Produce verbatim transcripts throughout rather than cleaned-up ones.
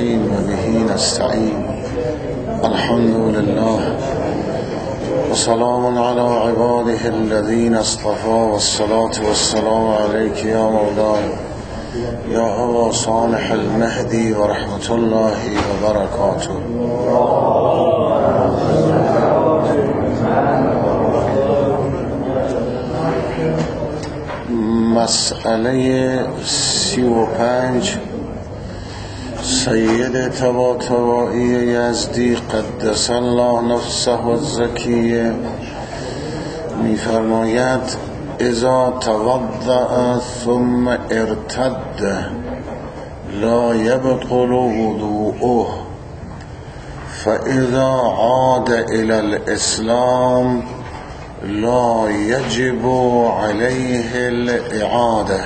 الرحيم وبه نستعين الحمد لله وسلام على عباده الذين اصطفى والصلاة والسلام عليك يا مولاي يا أبا صالح المهدي ورحمة الله وبركاته. مسئله سی و پنج سید طباطبایی یزدی قدس الله نفسه الزکیه می‌فرماید اذا توضأ ثم ارتد لا يبطل وضوءه فاذا عاد الى الاسلام لا يجب عليه الإعادة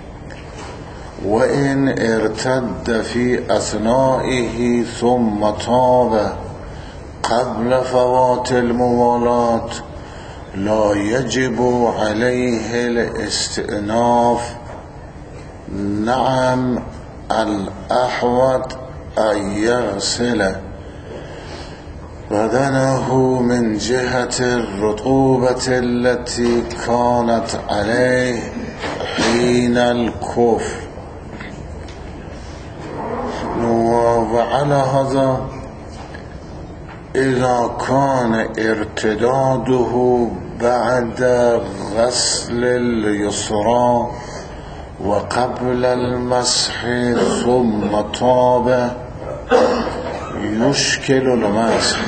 وإن ارتد في أثنائه ثم تاب قبل فوات الموالاة لا يجب عليه الاستئناف. نعم الأحوط أن يغسل بدنه من جهة الرطوبة التي كانت عليه حين الكفر، وعلى هذا إذا كان ارتداده بعد غسل اليسرى وقبل المسح ثم تاب يشكل المسح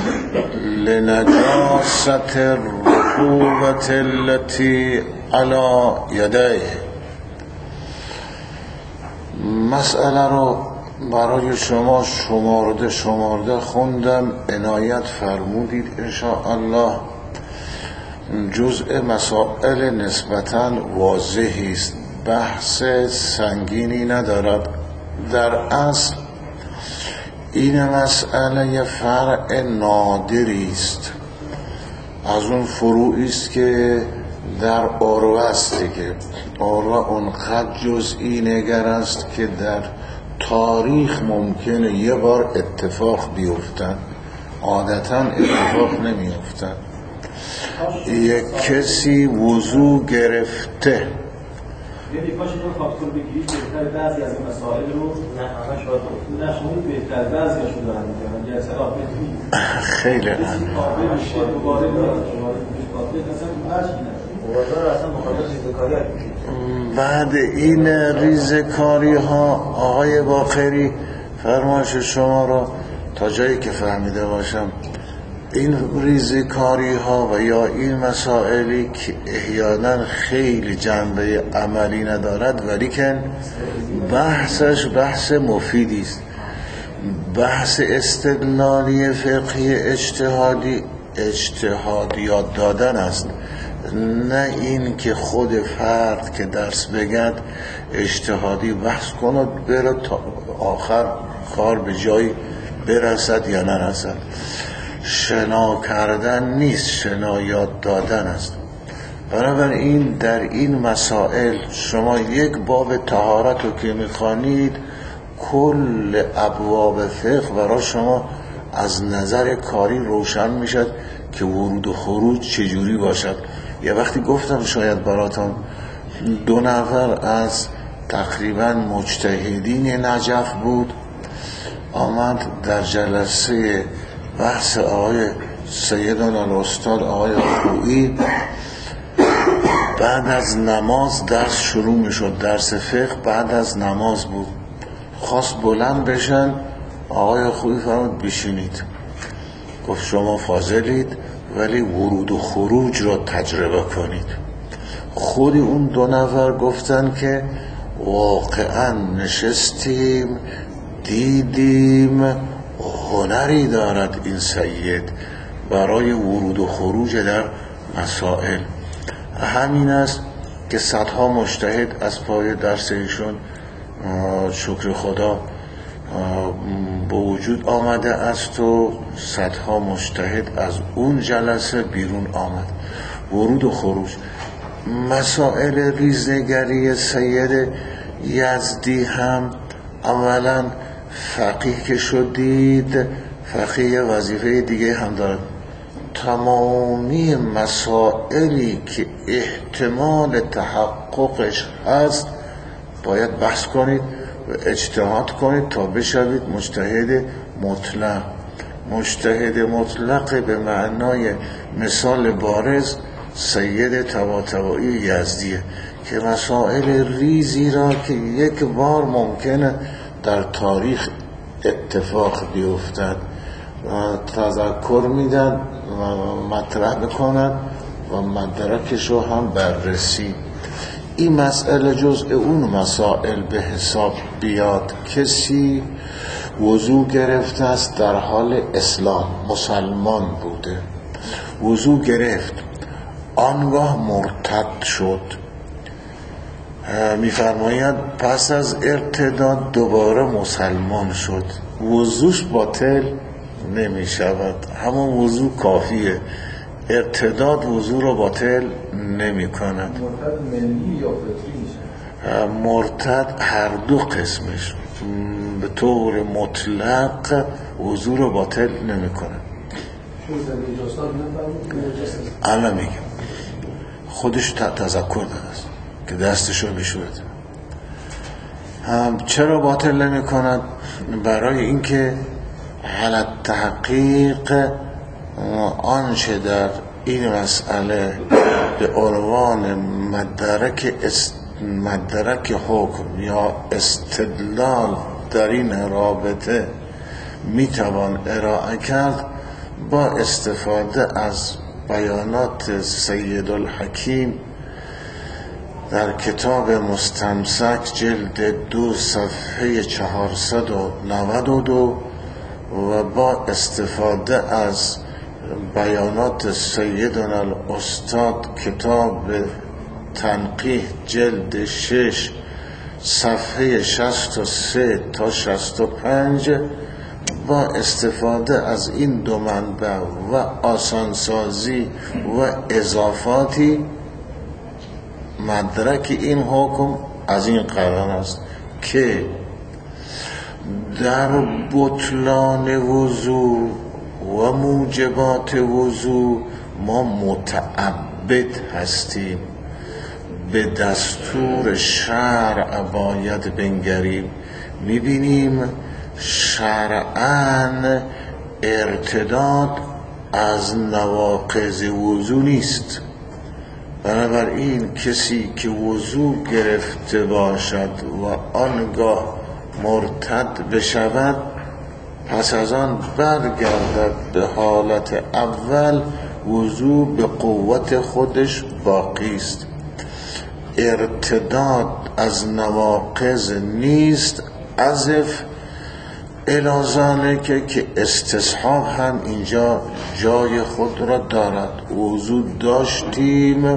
لنجاسة الرطوبة التي على يديه. مسئله رو برای شما شمارده شمارده خوندم، عنایت فرمودید انشاءالله. جزء مسائل نسبتاً واضحی است، بحث سنگینی ندارد. در اصل این مسئله فرع نادری است، از اون فروعی است که در عروه است دیگه. عروه اونقدر جزئی نگر است که در تاریخ ممکنه یه بار اتفاق بیفتن، عادتا اتفاق نمیفتن. یک کسی وضو گرفته یعنی پاش رو فاکتور بگیرید بهتر بعضی از مسائل رو نه همش باید نه شما بهتر بعضی‌اش رو دارن میگن یا اصطلاح بهتری خیلی کسی کافه میشه دوباره میاد شما کافه اصلا هرچی نه وضو اصلا مخاطب ریزکاری هست. بعد این ریزکاری ها آقای باقری فرمایش شما رو تا جایی که فهمیده باشم، این ریزکاری ها و یا این مسائلی که احیانا خیلی جنبه عملی ندارد ولیکن بحثش بحث مفیدی است، بحث استدلالی فقهی اجتهادی اجتهادیات دادن است، نه این که خود فرد که درس بگد اجتهادی بحث کند بره تا آخر کار به جایی برسد یا نرسد. شنا کردن نیست، شنا یاد دادن است. بنابراین در این مسائل شما یک باب طهارت رو که میخوانید کل ابواب فقه برای شما از نظر کاری روشن میشد که ورود و خروج چجوری باشد. یه وقتی گفتم شاید براتون دو نفر از تقریبا مجتهدین نجف بود، آمد در جلسه بحث آقای سیدنا الاستاد آقای خویی، بعد از نماز درس شروع می شد، درس فقه بعد از نماز بود، خواست بلند بشن، آقای خویی فرمود بشینید، گفت شما فاضلید ولی ورود و خروج را تجربه کنید. خود اون دو نفر گفتن که واقعا نشستیم دیدیم هنری دارد این سید برای ورود و خروج در مسائل. همین است که صدها مجتهد از پای درس ایشون شکر خدا به وجود آمده است و صدها مجتهد از اون جلسه بیرون آمد. ورود و خروج، مسائل ریزنگری سید یزدی هم اولا فقیه که شدید، فقیه وظیفه دیگه هم دارد. تمامی مسائلی که احتمال تحققش هست باید بحث کنید و اجتهاد کنید تا بشوید مجتهد مطلق. مجتهد مطلق به معنای مثال بارز سید طباطبایی یزدیه که مسائل ریزی را که یک بار ممکنه در تاریخ اتفاق بیفتد تذکر میدن و مطرح بکنن و مدرکش رو هم بررسی. این مسئله جزء اون مسائل به حساب بیاد. کسی وضو گرفته است در حال اسلام، مسلمان بوده، وضو گرفت، آنگاه مرتد شد، میفرماید پس از ارتداد دوباره مسلمان شد، وضوش باطل نمی شود، همون وضو کافیه. ارتداد وضو رو باطل نمی کند. مرتد منی یا فطری میشه؟ مرتد هر دو قسمش به طور مطلق وضو رو باطل نمی کند. الان میگم خودش تذکر داده است که دستشو بشورد. چرا باطل نمی کند؟ برای اینکه حالت تحقیق آنچه در این مسئله به عنوان مدرک است مدرک حکم یا استدلال در این رابطه میتوان ارائه کرد با استفاده از بیانات سید الحکیم در کتاب مستمسک جلد دو صفحه چهارصد و نود و دو و با استفاده از بیانات سیدنا الاستاد کتاب تنقیح جلد شش صفحه شصت و سه تا شصت و پنج با استفاده از این دو منبع و آسانسازی و اضافاتی مدرک این حکم از این قرار است که در بطلان وضو و موجبات وضو ما متعبد هستیم، به دستور شرع باید بنگریم. میبینیم شرعاً ارتداد از نواقض وضو نیست، بنابراین کسی که وضو گرفته باشد و آنگاه مرتد بشود پس از آن برگردد به حالت اول، وضو به قوت خودش باقی است. ارتداد از نواقض نیست، عزف الازانه که که استصحاب هم اینجا جای خود را دارد. وضو داشتیم،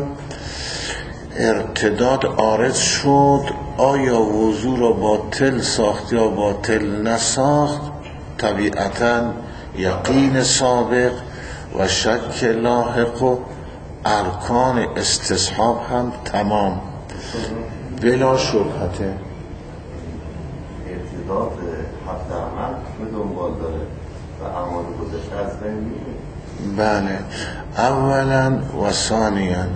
ارتداد عارض شد، آیا وضو را باطل ساخت یا باطل نساخت؟ طبیعتاً یقین سابق و شک لاحق و ارکان استصحاب هم تمام بلا شبهته. ارتداد حفظ عمل به دنبال داره و اعمال گذشته از بین میره. بله، اولا و ثانیا.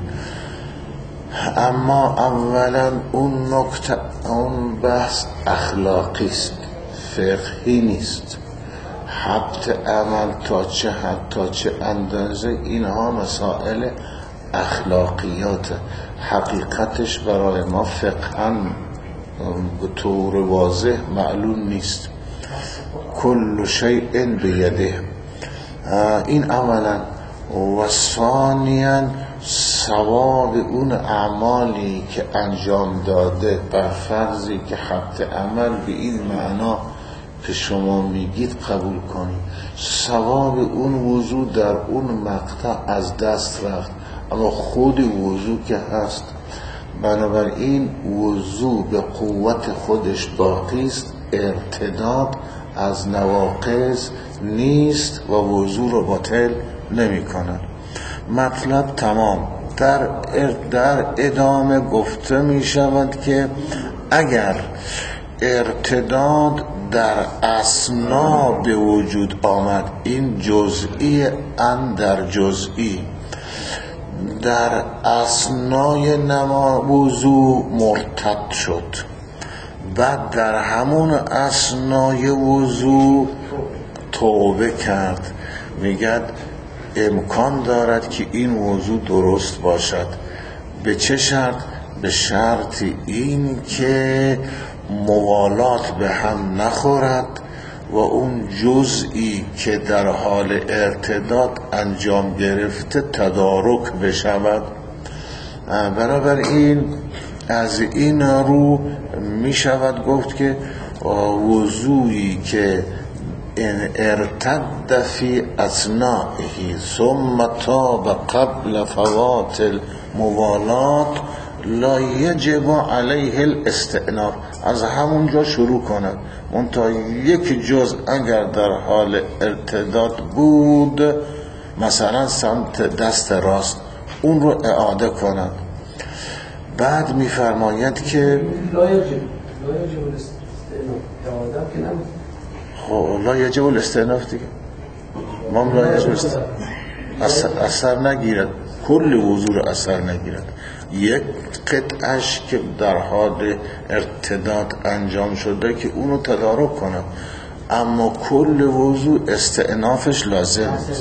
اما اولا اون نکته، اون بحث اخلاقی است، فقهی نیست. حبط عمل تا چه حد تا چه اندازه، اینها مسائل اخلاقیات، حقیقتش برای ما فقها به طور واضح معلوم نیست. کل شیء بیده. این اولا. و ثانیا ثواب اون اعمالی که انجام داده بر فرضی که حبط عمل به این معنا که شما میگید قبول کنید، ثواب اون وضو در اون مقطع از دست رفت، اما خود وضو که هست. بنابراین وضو به قوت خودش باقی است، ارتداد از نواقض نیست و وضو رو باطل نمی کند. مطلب تمام. در در ادامه گفته می شود که اگر ارتداد در اثنا به وجود آمد، این جزئی اندر جزئی، در اثنای نما وضو مرتد شد، بعد در همون اثنای وضو توبه کرد. میگه امکان دارد که این وضو درست باشد. به چه شرط؟ به شرط این که موالات به هم نخورد و اون جزئی که در حال ارتداد انجام گرفته تدارک بشود. بنابراین از این رو می شود گفت که وضوئی که ان ارتد فی اثنائه ثم تاب قبل فوات الموالات لا یجب علیه الاستئناف، از همونجا شروع کند. منتها یک جز اگر در حال ارتداد بود، مثلا سمت دست راست، اون رو اعاده کند. بعد میفرماید که لا یجب لا یجب الاستئناف، اعاده که نمید. خب لا یجب الاستئناف دیگه، ما لا یجب اثر, اثر نگیرد، کل وضوع اثر نگیرد. یک قطعش که در حال ارتداد انجام شده که اونو تدارک کنه، اما کل وضوع استئنافش لازم است.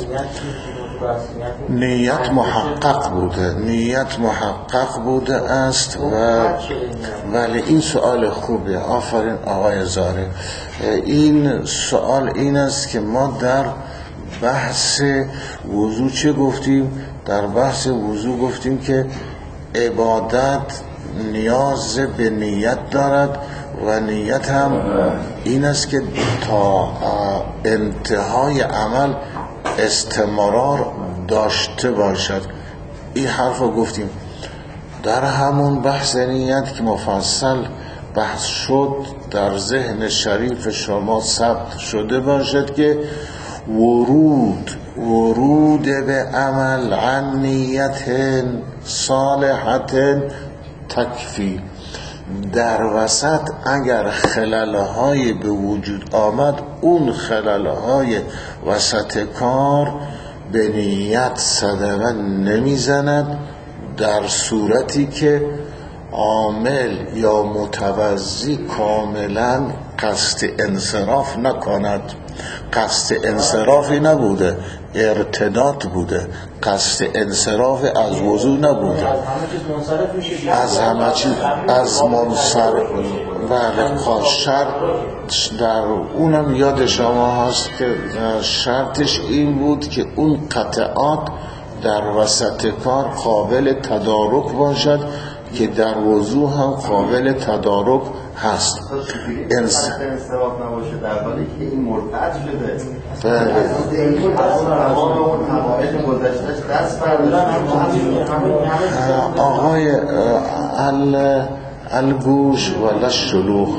نیت محقق بوده، نیت محقق بوده است. و ولی این سوال خوبه، آفرین آقای زاره. این سوال این است که ما در بحث وضو چه گفتیم؟ در بحث وضو گفتیم که عبادت نیاز به نیت دارد و نیت هم این است که تا انتهای عمل استمرار داشته باشد. این حرف رو گفتیم. در همون بحث نیت که مفصل بحث شد، در ذهن شریف شما ثبت شده باشد که ورود ورود به عمل عن نیت صالحت تکفی. در وسط اگر خللهای به وجود آمد، اون خللهای وسط کار به نیت صدمه نمیزند، در صورتی که عامل یا متوضی کاملا قصد انصراف نکند. قصد انصرافی نبوده، ارتداد بوده، قصد انصراف از وضو نبوده، از همه چیز از منصرف. بله، شرط در اونم یاد شما هست که شرطش این بود که اون قطعات در وسط کار قابل تدارک باشد که در وضو هم قابل تدارک هست. انصراف نباشه در حالی که این مرتد شده. بله. آقای الگوش و لشلوخ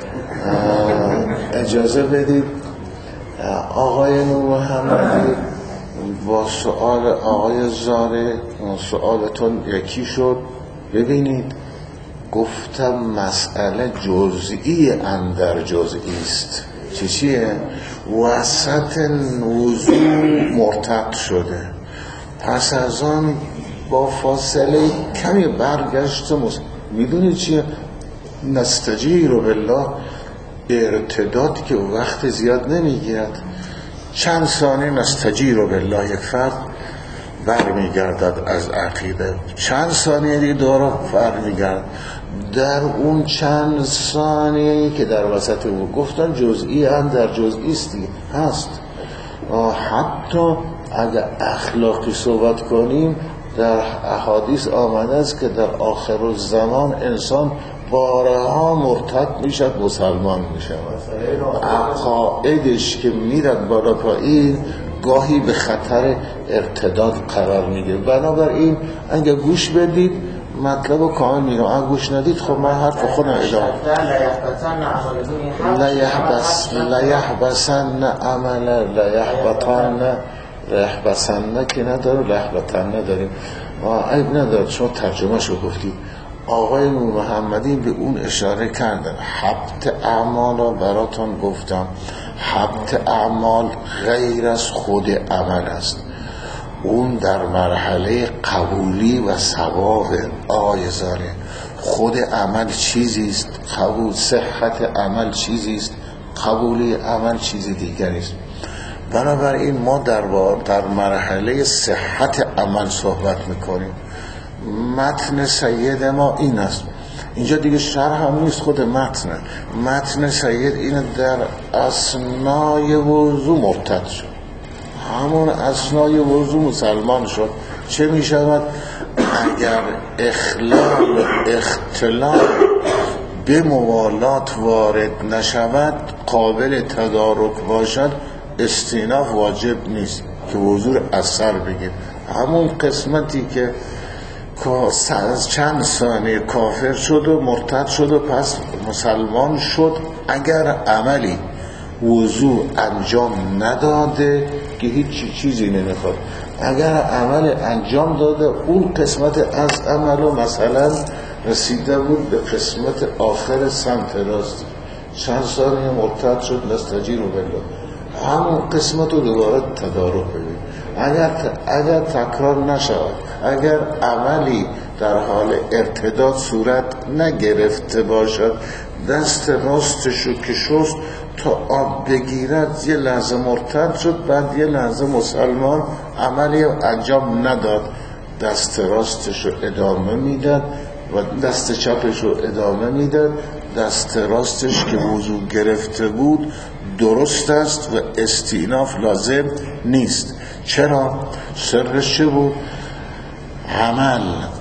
اجازه بدید آقای نور محمدی با سؤال آقای زاره سؤالتون یکی شد. ببینید گفتم مسئله جزئی اندر جزئی است. چی چیه؟ وسط وضو مرتد شده، پس از آن با فاصله کمی برگشت. میدونی چیه؟ نستجیر بالله، ارتداد که وقت زیاد نمیگیرد، چند ثانیه نستجیر بالله یک فرد برمیگردد از عقیده، چند ثانیه دیگه دوباره برمیگرد. در اون چند ثانیه که در وسط او گفتن جزئی هم در جزئی استی هست. حتی اگر اخلاقی صحبت کنیم، در احادیث آمده است که در آخر الزمان انسان بارها مرتد میشد، مسلمان میشود. عقایدش که میرد بالا پایین گاهی به خطر ارتداد قرار میگیره. بنابراین اگه گوش بدید مطلب کامل میگم، اگه گوش ندید خب من حرف خودم ادامه. لا یحبس لا یحبسن عمل لا یحبطن ریحبسن که نداره، ریحبطن نداریم. عیب نداره، شما ترجمه شو گفتید. آقای نور محمدی به اون اشاره کردن. حبط اعمال را براتون گفتم، حبط اعمال غیر از خود عمل است، اون در مرحله قبولی و ثواب. آقای زاره خود عمل چیزی است، قبول صحت عمل چیزی است، قبولی عمل چیز دیگری است. بنابراین ما در در مرحله صحت عمل صحبت میکنیم. متن سید ما این است، اینجا دیگه شرح هم نیست، خود متن متن سید این در اثنای وضو مرتد شد، همون اثنای وضو مسلمان شد. چه می شود؟ اگر اخلال اختلاف به موالات وارد نشود، قابل تدارک باشد، استیناف واجب نیست که وضو اثر بگیر. همون قسمتی که چند ثانیه کافر شد و مرتد شد و پس مسلمان شد، اگر عملی وضو انجام نداده که هیچ چیزی نمیخواد، اگر عمل انجام داده اون قسمت از عملو مثلا رسیده بود به قسمت آخر سمت راست، چند ثانیه مرتد شد، نستجیر و بالله، همون قسمت رو دوباره تدارک ببین. اگر اگر تکرار نشود، اگر عملی در حال ارتداد صورت نگرفته باشد، دست راستشو که شست تا آب بگیرد، یه لحظه مرتد شد، بعد یه لحظه مسلمان، عملی انجام نداد، دست راستشو ادامه میداد و دست چپشو ادامه میداد. دست راستش که وضو گرفته بود درست است و استئناف لازم نیست. چرا؟ سرش چه بود؟ عمل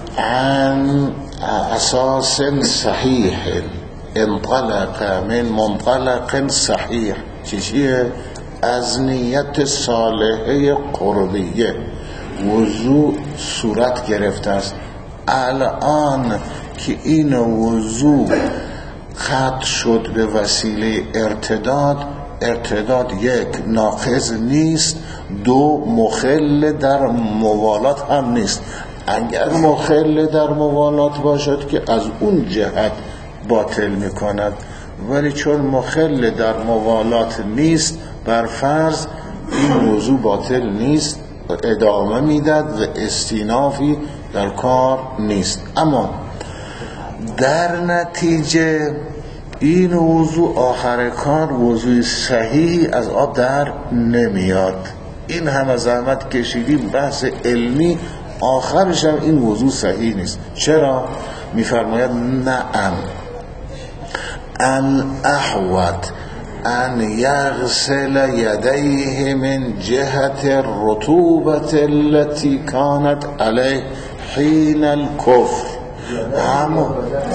عن اساس صحیح، انطلق من منطلق صحیح. چیزیه؟ از نیت صالحه قربیه وضو صورت گرفته است. الان که این وضو قطع شد به وسیله ارتداد، ارتداد یک ناقض نیست، دو مخل در موالات هم نیست. اگر مخل در موالات باشد که از اون جهت باطل میکند، ولی چون مخل در موالات نیست، بر فرض این موضوع باطل نیست، ادامه میداد و استینافی در کار نیست. اما در نتیجه این وضوع آخر کار وضوع صحیح از آب در نمیاد. این همه زحمت کشیدیم، بحث علمی، آخرش هم این وضوع صحیح نیست. چرا؟ میفرماید نعم الاحوط ان یغسل یدیه من جهت الرطوبة التي كانت علیه حین الکفر. همون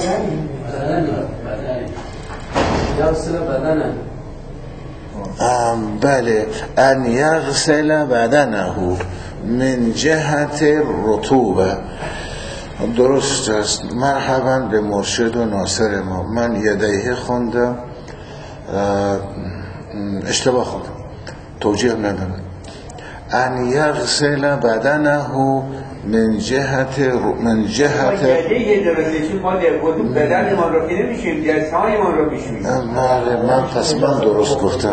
بله، ان یغسل بدنه من جهت رطوبه. درست است. مرحبا به مرشد و ناصر ما. من یدیه خوندم، اشتباه خوندم، توجیه ندارم. ان یغسل بدنه من جهت من جهت یه درستی ما بود بدن ما رو که نمیشیم، جسای ما رو میشیم. من پس من درست گفتم.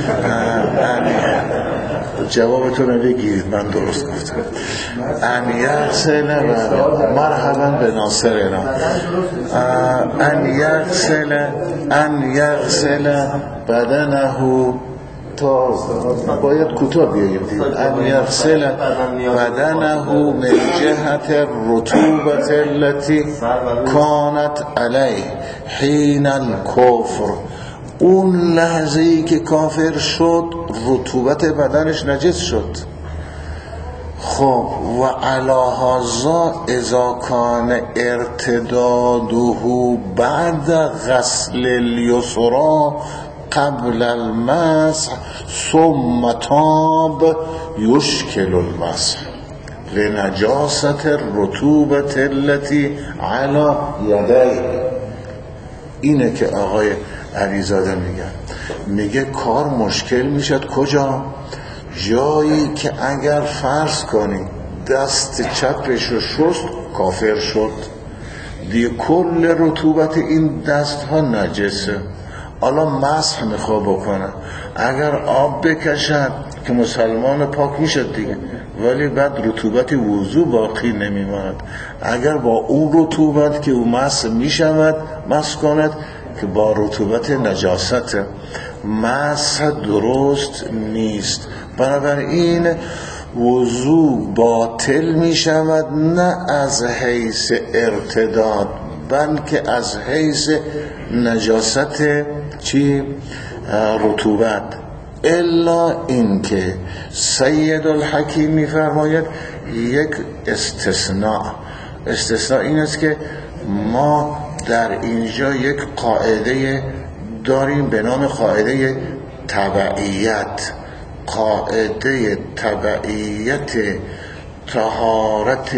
جوابتون رو بگیرید، من درست گفتم. ان یغسل مرحبا به ناصرنا. ان یغسل ان یغسل بدنه، تا باید کوتاه بیاییم دید. ان یغسل بدنه من جهت الرطوبة التي كانت علیه حین الکفر. اون لحظه ای که کافر شد رطوبت بدنش نجس شد. خب و علی هذا اذا کان ارتداده بعد غسل الیسرا قبل المسح ثم تاب یشکل المسح لنجاست الرطوبة التي علی یدیه. اینه که آقای علیزاده میگه میگه کار مشکل میشد کجا؟ جایی که اگر فرض کنی دست چپش رو شست کافر شد، دیگه کل رطوبت این دست ها نجسه. حالا مسح میخواه بکنه، اگر آب بکشد که مسلمان پاک میشد دیگه، ولی بعد رطوبت وضو باقی نمیماند. اگر با اون رطوبت که او مسح میشود مسح کند که با رطوبت نجاست، مسح درست نیست. بنابراین وضو باطل می شود، نه از حیث ارتداد بلکه از حیث نجاست چی؟ رطوبت. الا اینکه سید الحکیم می فرماید یک استثناء. استثناء این است که ما در اینجا یک قاعده داریم به نام قاعده تبعیت. قاعده تبعیت طهارت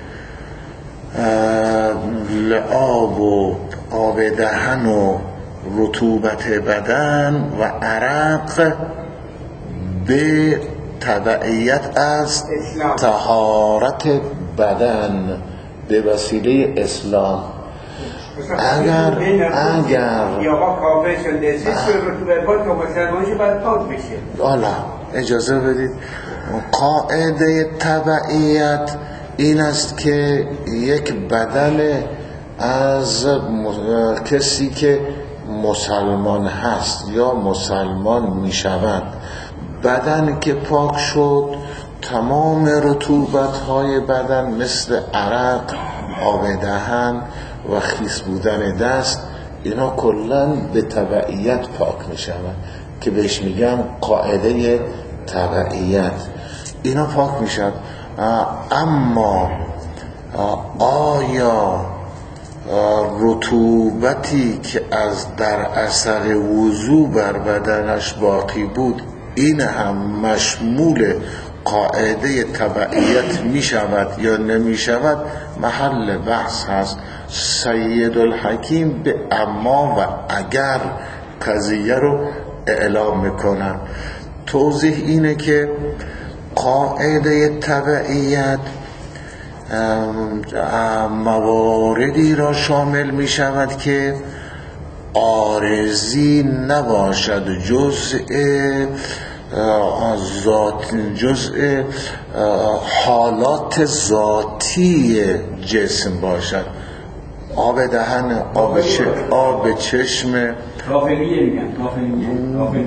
لعاب و آب دهن و رطوبت بدن و عرق به تبعیت از طهارت بدن به وسیله اسلام. اگر اگر یا با کافر شده زیست رطوبت پاک و مسلمانش باید پاک بشه. حالا اجازه بدید، قاعده تبعیت این است که یک بدن از کسی که مسلمان هست یا مسلمان می شود، بدن که پاک شد تمام رطوبت های بدن مثل عرق، آب دهن و خیس بودن دست اینا کلن به تبعیت پاک می شود که بهش میگم قاعده تبعیت. اینا پاک می شود. اما آیا رطوبتی که از در اثر وضو بر بدنش باقی بود این هم مشمول قاعده تبعیت می شود یا نمی شود محل بحث هست. سید الحکیم به اما و اگر قضیه رو اعلام میکنن. توضیح اینه که قاعده تبعیت مواردی را شامل می شود که عارضی نباشد، جزء ذات جزء حالات ذاتی جسم باشد. آب دهن، آب چشم، آب چشم داخلیه میگن داخلیه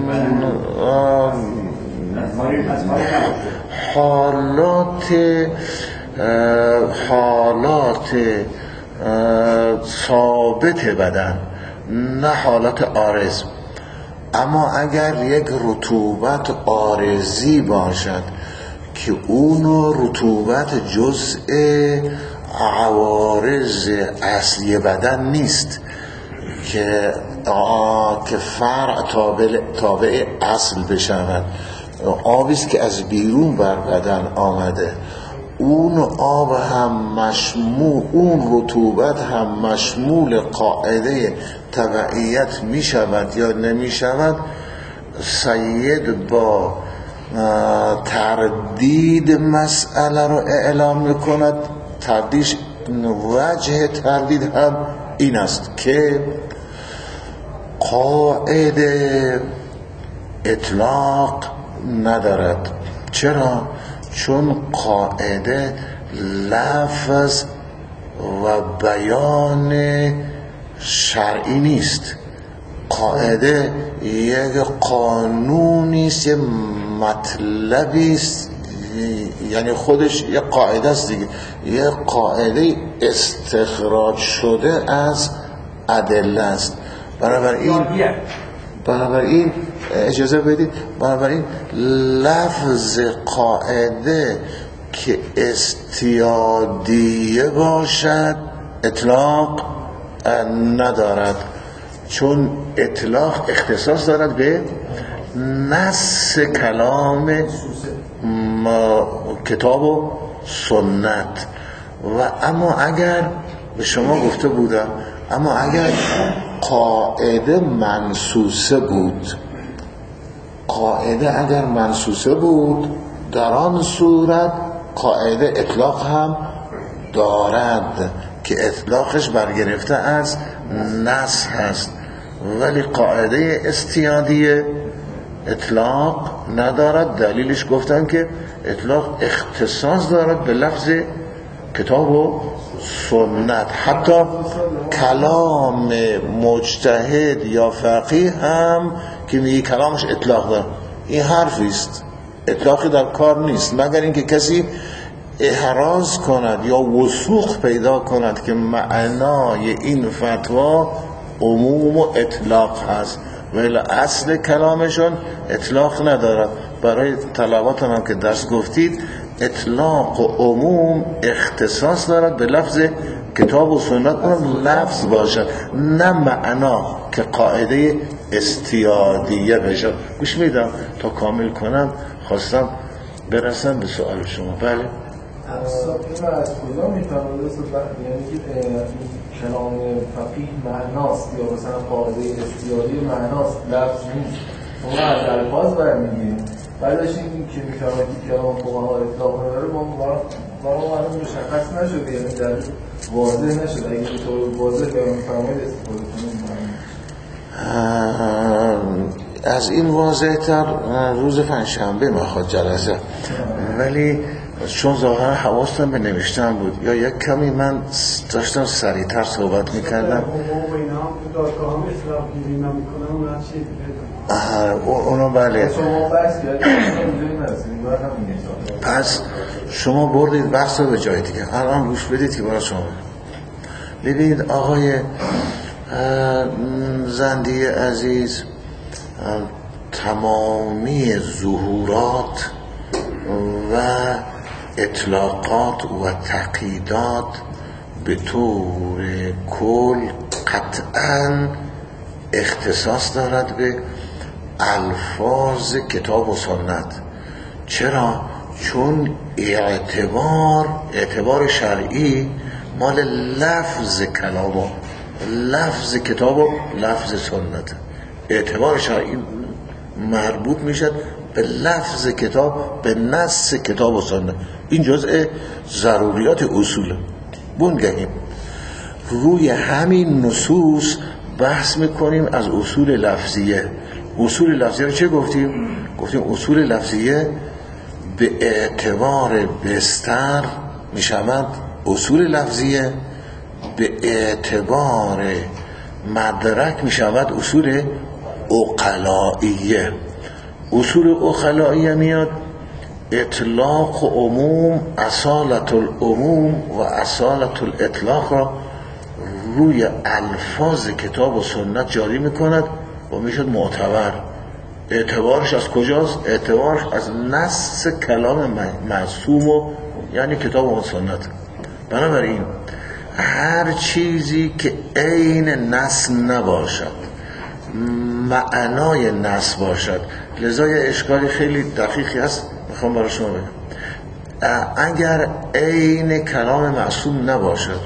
حالات حالات ثابت بدن، نه حالات عارض. اما اگر یک رطوبت عارضی باشد که اون رطوبت جزء عوارض اصلی بدن نیست که که فرع تابع, تابع اصل بشود، آبیست که از بیرون بر بدن آمده، اون آب هم مشمول، اون رطوبت هم مشمول قاعده تبعیت می شود یا نمی شود. سید با تردید مسئله رو اعلام می کند. تردیش وجه تردید هم این است که قاعده اطلاق ندارد. چرا؟ چون قاعده لفظ و بیان شرعی نیست. قاعده یک قانونی است، یک مطلبی است، یعنی خودش یک قاعده است دیگه، یک قاعده استخراج شده از ادله است. بنابراین بنابراین اجازه بدید، بنابراین لفظ قاعده که استیادیه باشد اطلاق ندارد، چون اطلاق اختصاص دارد به نص کلام کتاب و سنت. و اما اگر به شما گفته بودم، اما اگر قاعده منصوصه بود، قاعده اگر منصوصه بود در آن صورت قاعده اطلاق هم دارد که اطلاقش برگرفته از نص هست، ولی قاعده استیادیه اطلاق ندارد. دلیلش گفتن که اطلاق اختصاص دارد به لفظ کتاب و سنت. حتی کلام مجتهد یا فقیه هم که میگه کلامش اطلاق دارد، این حرفیست، اطلاقی در کار نیست، مگر اینکه کسی احراز کند یا وثوق پیدا کند که معنای این فتوا عموم و اطلاق هست، ولی اصل کلامشون اطلاق ندارد. برای طلباتم هم که درس گفتید، اطلاق و عموم اختصاص دارد به لفظ کتاب و سنت، اون لفظ باشد نه معنا که قاعده استیادیه بشه. گوش میدم تا کامل کنم، خواستم برسم به سوال شما. بله این از کجا میفهمید؟ یعنی که کلام فقیه معناست یا مثلا قاعده استیادی معناست، لفظ نیست. شما از الفاظ برمیگیم، بعدش این که میفهمید که کلام فقها اطلاق نداره، با ما معلوم مشخص نشده، یعنی در واضح نشده. اگه به طور واضح به میفهمید استفاده کنیم. از این واضح تر روز پنجشنبه میخواد جلسه، ولی چون ظاهرا حواستم به نوشتن بود یا یک کمی من داشتم سریعتر صحبت میکردم. اونو بله. پس شما بردید بحث رو به جای دیگه. الان گوش بدید که برای شما ببینید آقای زندی عزیز، تمامی ظهورات و اطلاقات و تقییدات به طور کل قطعاً اختصاص دارد به الفاظ کتاب و سنت. چرا؟ چون اعتبار اعتبار شرعی مال لفظ کلام و لفظ کتاب و لفظ سنت. اعتبار شرعی مربوط میشد به لفظ کتاب، به نص کتاب و سنت. این جزء ضروریات اصوله. بنگهیم روی همین نصوص بحث میکنیم از اصول لفظیه. اصول لفظیه رو چه گفتیم؟ گفتیم اصول لفظیه به اعتبار بستر میشود اصول لفظیه، به اعتبار مدرک میشود اصول عقلائیه. اصول عقلائیه میاد اطلاق و عموم، اصالت العموم و اصالت الاطلاق را روی الفاظ کتاب و سنت جاری میکند و میشد معتبر. اعتبارش از کجاست؟ اعتبارش از نص کلام معصوم و یعنی کتاب و سنت. بنابراین هر چیزی که عین نص نباشد، معنای نص باشد، لذا یه اشکالی خیلی دقیقی هست میخوام برای شما بگم. اگر عین کلام معصوم نباشد،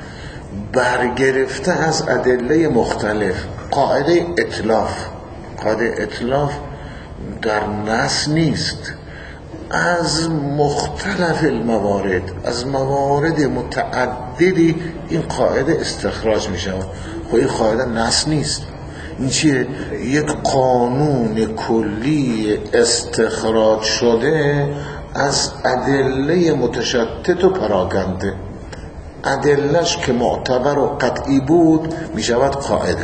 برگرفته از ادله مختلف، قاعده اطلاف قاعده اطلاف در نص نیست، از مختلف الموارد، از موارد متعددی این قاعده استخراج می شود. خب این قاعده نص نیست، این چیه؟ یک قانون کلی استخراج شده از ادله متشتت و پراگنده. ادلهش که معتبر و قطعی بود می شود قاعده.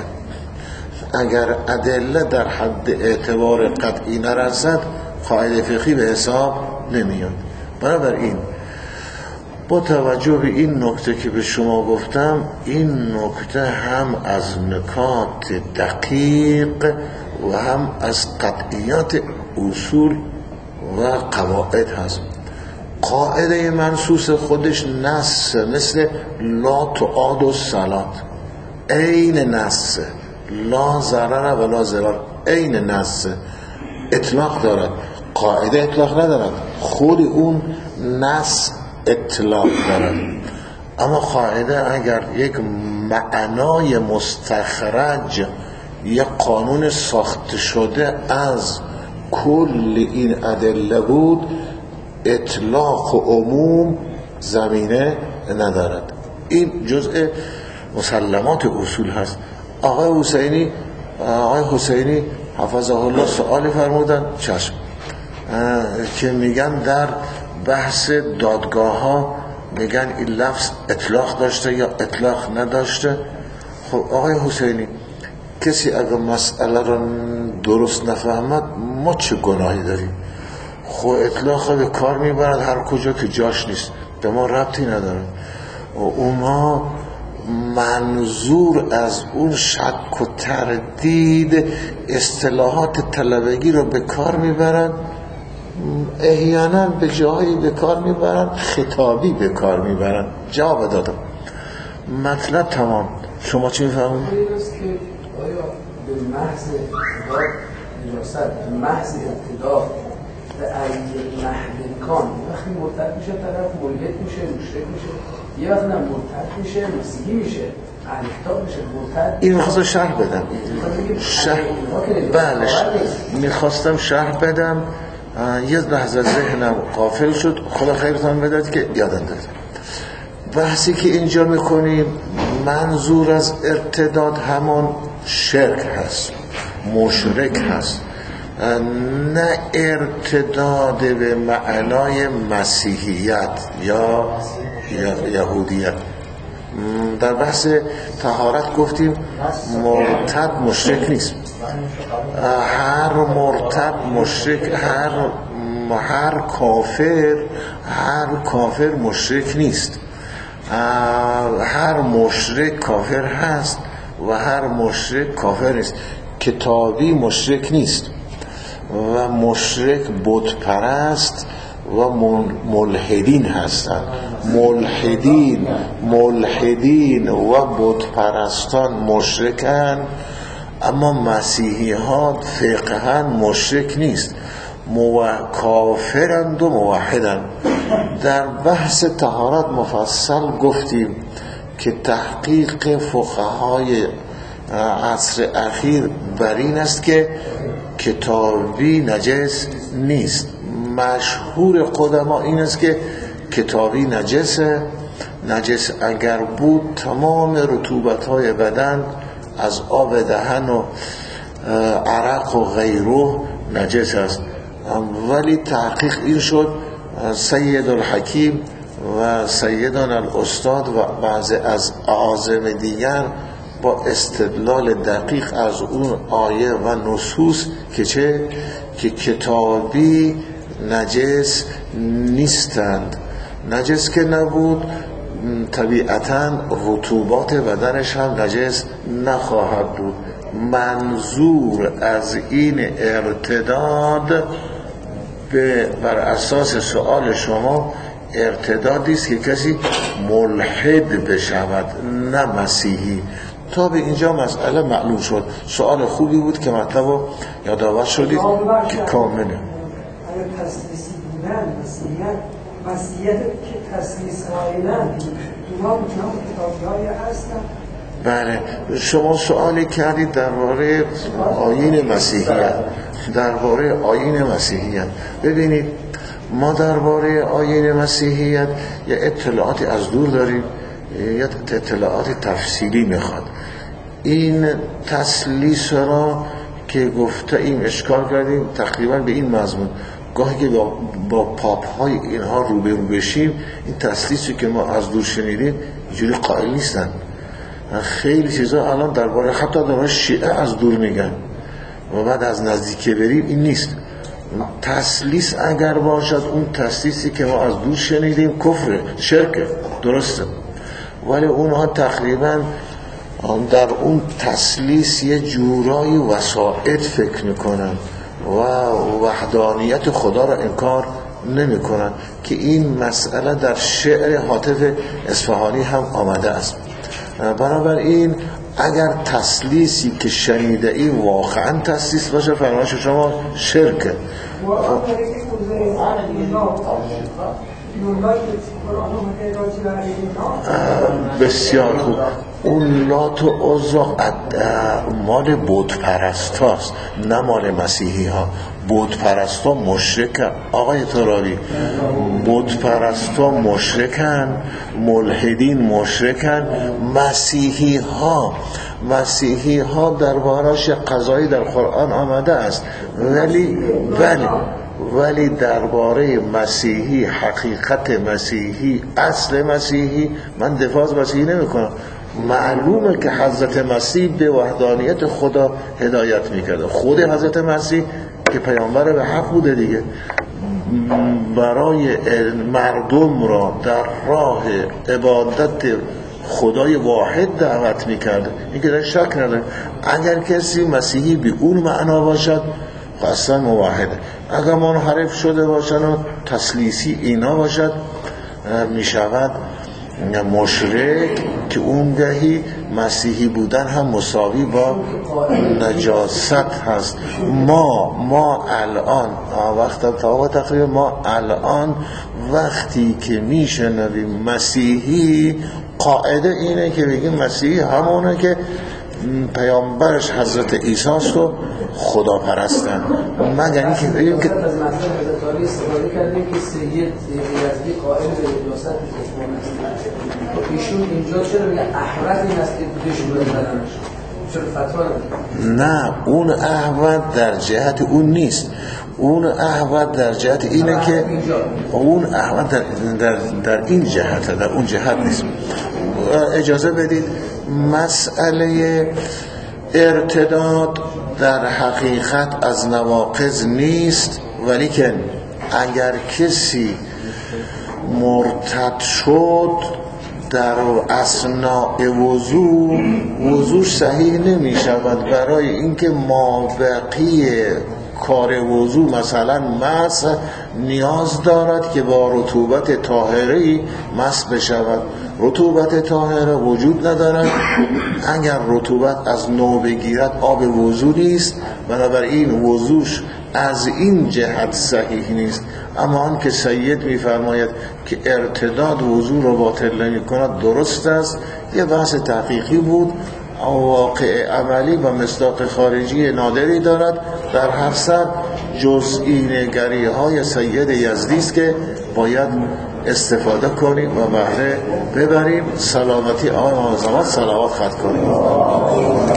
اگر ادله در حد اعتبار قطعی نرسد، قاعده فقهی به حساب نمیاد. بنابراین با توجه به این نکته که به شما گفتم، این نکته هم از نکات دقیق و هم از قطعیات اصول و قواعد هست. قاعده منصوص خودش نص، مثل لا تعاد الصلاة، عین نص، لا ضرر و لا ضرر، عین نص، اطلاق دارد. قاعده اطلاق ندارد، خود اون نص اطلاق دارد. اما قاعده اگر یک معنای مستخرج، یک قانون ساخته شده از کل این ادله بود، اطلاق و عموم زمینه ندارد. این جزء مسلمات اصول هست. آقای حسینی آقای حسینی حفظه الله سوالی فرمودن، چشم، که میگن در بحث دادگاه ها میگن این لفظ اطلاق داشته یا اطلاق نداشته. خب آقای حسینی، کسی اگر مسئله را درست نفهمد ما چه گناهی داریم؟ خب اطلاق به کار میبرد هر کجا که جاش نیست، به ما ربطی نداره. و اونا منظور از اون شک و تردید اصطلاحات طلبگی رو به کار میبرن، احیانا به جایی به کار میبرن، خطابی به کار میبرن. جواب دادم، مطلب تمام. شما چی میفهمید؟ این است که آیا به محض ابتدا نجاست، به محض ابتدا به عین محلکان وقتی مرتد میشه طرف ملحد میشه، مشرک میشه، یه وقت هم مرتد میشه، مسیحی میشه، اهل کتاب میشه، مرتد. این میخواستم شرح بدم. شرح بله میخواستم شرح بدم، یه لحظه ذهنم غافل شد، خدا خیرتان بدهد که یادم داد. بحثی که اینجا میکنیم منظور از ارتداد همون شرک هست، مشرک هست، نه ارتداد به معنای مسیحیت یا یهودیت. در بحث طهارت گفتیم مرتد مشرک نیست، هر مرتد مشرک، هر هر کافر هر کافر مشرک نیست، هر مشرک کافر هست و هر مشرک کافر نیست. کتابی مشرک نیست و مشرک بت پرست و ملحدین هستند. ملحدین ملحدین و بت پرستان مشرکن، اما مسیحی ها فقها مشرک نیست، مو... کافرند و موحدند. در بحث طهارت مفصل گفتیم که تحقیق فقهای عصر اخیر بر این است که کتابی نجس نیست. مشهور قدما این است که کتابی نجسه. نجس اگر بود تمام رطوبت‌های بدن از آب دهن و عرق و غیره نجس است. ولی تحقیق این شد، سید الحکیم و سیدان الاستاد و بعض از اعاظم دیگر با استدلال دقیق از اون آیه و نصوص که چه که کتابی نجس نیستند. نجس که نبود طبیعتاً رطوبات بدنش هم نجس نخواهد بود. منظور از این ارتداد به بر اساس سوال شما ارتدادی است که کسی ملحد بشود، نه مسیحی. تا به اینجا مسئله معلوم شد. سوال خوبی بود که مطلب رو یادآور شدید که کامله. اگر تسلیسی بودن مسیحیت مسیحیت که تسلیس قائلن اونا میتونن کتابی‌های هستن. بله، شما سوالی کردید درباره آیین مسیحیت، درباره آیین مسیحیت. ببینید ما درباره آیین مسیحیت یه اطلاعاتی از دور داریم، یه اطلاعات تفصیلی میخواد. این تسلیس را که گفته ایم اشکال کردیم تقریبا به این مضمون. گاهی که با, با پاپ های اینها روبرو بشیم، این تسلیسی که ما از دور شنیدیم اینجوری قائل نیستن. خیلی چیزا الان درباره حتی درباره شیعه از دور میگن و بعد از نزدیک بریم این نیست. تسلیس اگر باشد اون تسلیسی که ما از دور شنیدیم کفر، شرک، درسته، ولی اونها تقریبا در اون تسلیس یه جورایی وسائط فکر میکنن و وحدانیت خدا را انکار نمی کنن که این مسئله در شعر حاطف اصفهانی هم آمده است. بنابراین اگر تسلیسی که شنیده ای واقعا تسلیس باشه، فرمایش شما شرکه. بسیار خوب. اون لات و عزا مال بت پرستاست نه مال مسیحی ها. بت پرستا مشرکن آقای ترابی، بت پرستا مشرکن، ملحدین مشرکن. مسیحی ها مسیحی ها دربارش قضایی در قرآن آمده است، ولی ولی ولی درباره مسیحی، حقیقت مسیحی، اصل مسیحی من دفاع از مسیحی نمی کنم. معلومه که حضرت مسیح به وحدانیت خدا هدایت میکرده. خود حضرت مسیح که پیامبر به حق بوده دیگه، برای مردم را در راه عبادت خدای واحد دعوت میکرده. این که در شک نداره. اگر کسی مسیحی به اون معنا باشد اصلا موحده. اگر منحرف شده باشد و تسلیسی اینا باشد میشود مشرک، که اون گهی مسیحی بودن هم مساوی با نجاست هست. ما ما الان وقت تا تقریبا ما الان وقتی که میشنویم مسیحی، قاعده اینه که بگیم مسیحی همونه که پیامبرش حضرت عیسی است و خدا پرستن. مگر اینکه بگیم که از مطلب حضرت علی استفاده کردیم که سید یزدی قائل به ریاست عثمان است. ایشون اینجا چرا میگه احوت این است که بودشون رو بدنش؟ چرا فتوا نمیده؟ نه، اون احوت در جهت اون نیست. اون احوت در جهت اینه که اون احوت در, در, در این جهت، در اون جهت نیست. اجازه بدید، مسئله ارتداد در حقیقت از نواقض نیست، ولی که اگر کسی مرتد شد در اثناء وضو، وضوش صحیح نمی شود، برای اینکه مابقی کار وضو مثلا مس نیاز دارد که با رطوبت طاهره مس بشود. رطوبت طاهره وجود ندارد. اگر رطوبت از نو بگیرد آب وضو نیست، بنابراین وضوش از این جهت صحیح نیست. اما آن که سید می‌فرماید که ارتداد وضو را باطل نمی‌کند درست است. یه بحث تحقیقی بود، واقع عملی و مصداق خارجی نادری دارد. در هر سر جزئی نگری های سید یزدی است که باید استفاده کنیم و بهره ببریم. سلامتی آن آزمات صلوات خط کنیم.